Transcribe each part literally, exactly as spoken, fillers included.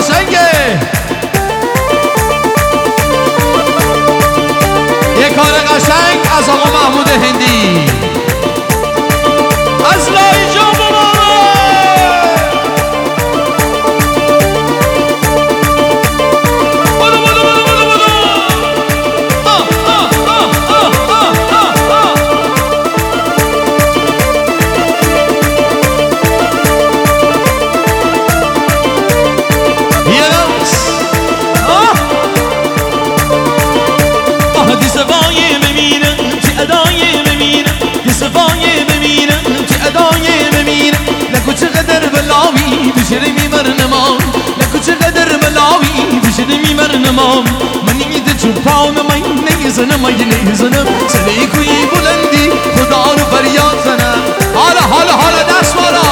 قشنگه یه کار قشنگ از آقا محمود هندی از لای جان بشري مرنمام لكو چقدر ملاوي بشري مرنمام من يد چوباو نمای نیزنم ای نیزنم سلیکوی بلندی خدا رو فریاد زنم حالا حالا حالا دست مارا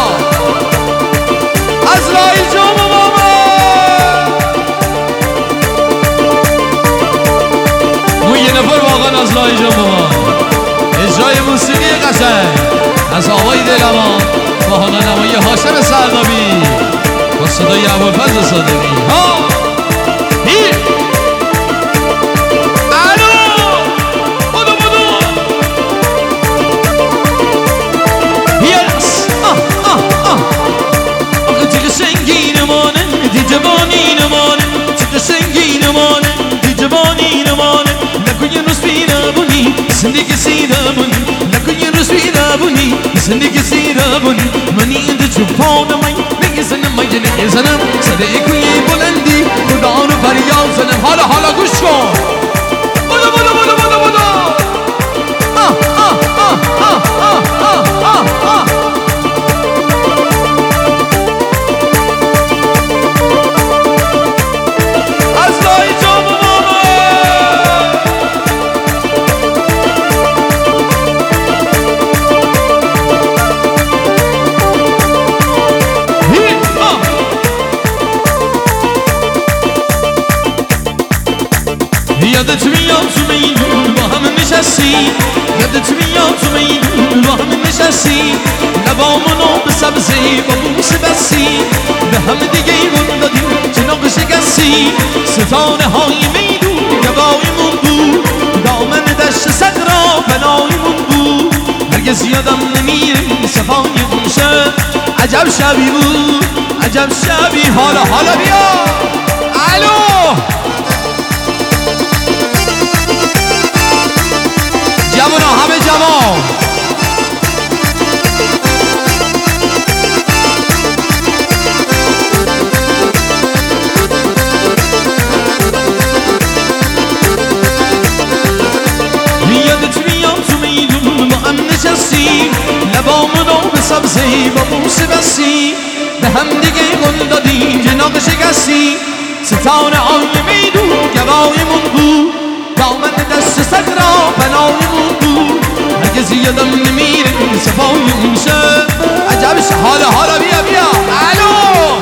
از رای جام ماما اون یه نفر واقعا از رای جام ماما اجرای موسیقی قشنگ از آقای دلمان با هنرنمایی هاشم سردابی با صدای ابوالفضل صادقی ها هی الو بودو بودو یس آه آه آه آقا چه سنگین مانه دی جوانی نمانه چه سنگین مانه دی جوانی نمانه نکن یه نسبی نبونی زندگی سی نبونی نکن یه نسبی نبونی زندگی سی نبونی منی انده چوبان من نیزنم من نیزنم صدیقوی بلندی خدا رو فریاد زنم حالا حالا گوش کن بودو بودو بودو بودو بودو آه آه آه آه آه آه آه از لای جام ماما یادت میاد تو میدون با هم نشستی یادت میاد تو میدون با هم نشستی لبامونو به سبزی با بوسه بستی به هم دیگه ایمون دادیم چناق شکستی ستاره های میدون گوایمون بود دامن دشت صدرا بنایمون بود هرگز یادم نمیره صفای اون شب عجب شبی بود عجب شبی حالا حالا بیا الو جوانا همه جوان یادت میاد تو میدون با هم نشستی لبامونو به سبزی با بوسه بستی به هم دیگه گل دادی جناق شکستی ستاره های میدون گوایمون بود دامن دست صدرا بنایمون بود هرگز یادم نمیره صفای اون شب عجبش حالا حالا بیا بیا الو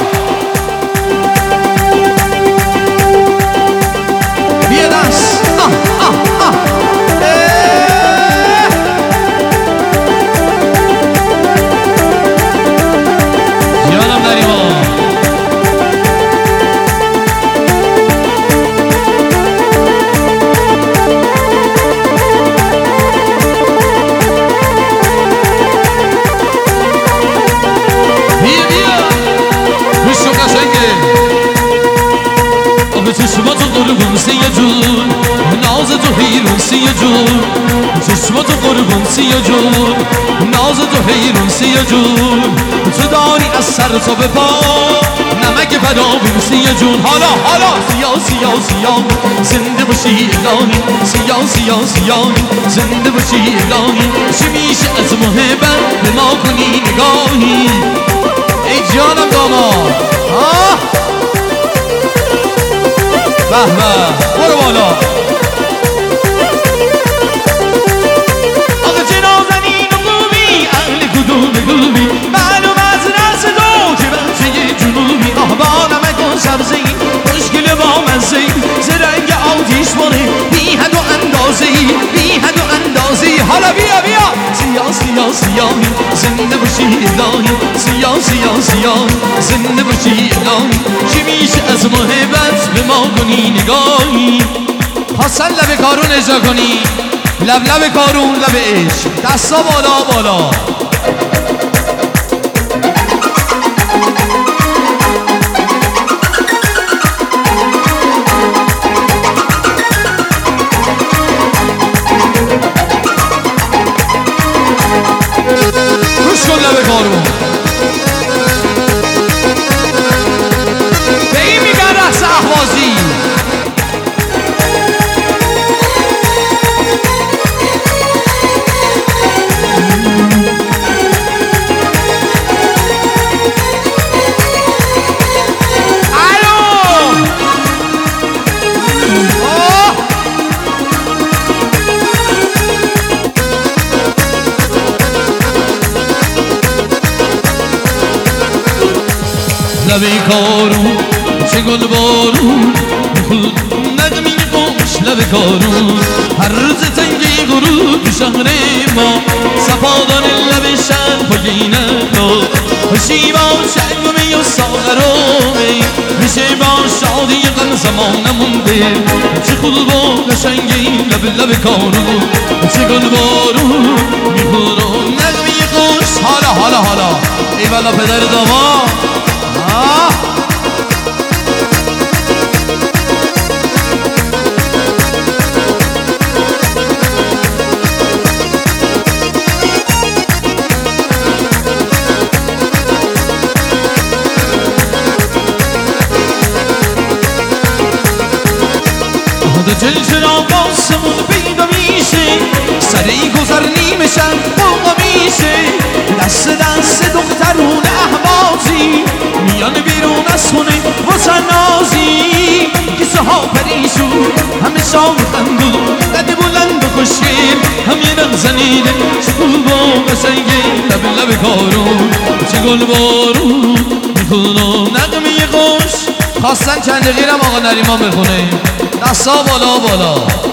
بیا دست آه آه آه جانم نریمان چشماتو قربون سیه جون نازتو حیرون سیه جون چشماتو قربون سیه جون نازتو حیرون سیه جون تو داری از سر تا به پا نمک فدابون سیه جون حالا حالا سیاه سیاه سیاه زنده باشی الهی سیاه سیاه سیاه زنده باشی الهی چی میشه از محبت به ما کنی نگاهی ای جانم داماد آه به به برو بالا آقا چه نازنین و خوبی اهل کدوم گوبی معلوم از رس تو که بچه جنوبی آه با نمک و سبزی مشکل با مزی زرنگ آتیش مانه بی حد و اندازی بی حد و اندازی حالا بیا بیا سیاه سیاه سیاهی زنده باشی الهی سیاه سیاه سیاهی زنده باشی الهی چی میشه از نگاهی نگاهی خواستن لب کارون اجرا کنی لب لب کارون لب عشق دستا بالا بالا روش کن لب کارون به این میگن رقص اهوازی لبی کارون چه گل بارون خود نغمی خوش لب کارون هر روز تنگی غروب تو شهر ما صفادان لب شهر پایین ما خوشی با شنگمی و ساغرامه میشه با شادی غم زمان مونده چه خوب با قشنگی لب لب کارون چه گل بارون میخورم نغمی خوش حالا حالا حالا ای والا پدر داماد آه جلجل آقاسمون پیدا میشه سری گذر نیمه شب باقا میشه دست دست دخترون احوازی میان بیرون از خونه واسه نازی کسه ها پریشون همه شام خندون قد بلند و خوشگل هم یه نغ زنیده چه خوب و قشنگه لب لب کارون چه گل بارون میخونم نغمه خوش خواستن چند دقیقه هم آقا نریمان بخونه دستا بالا بالا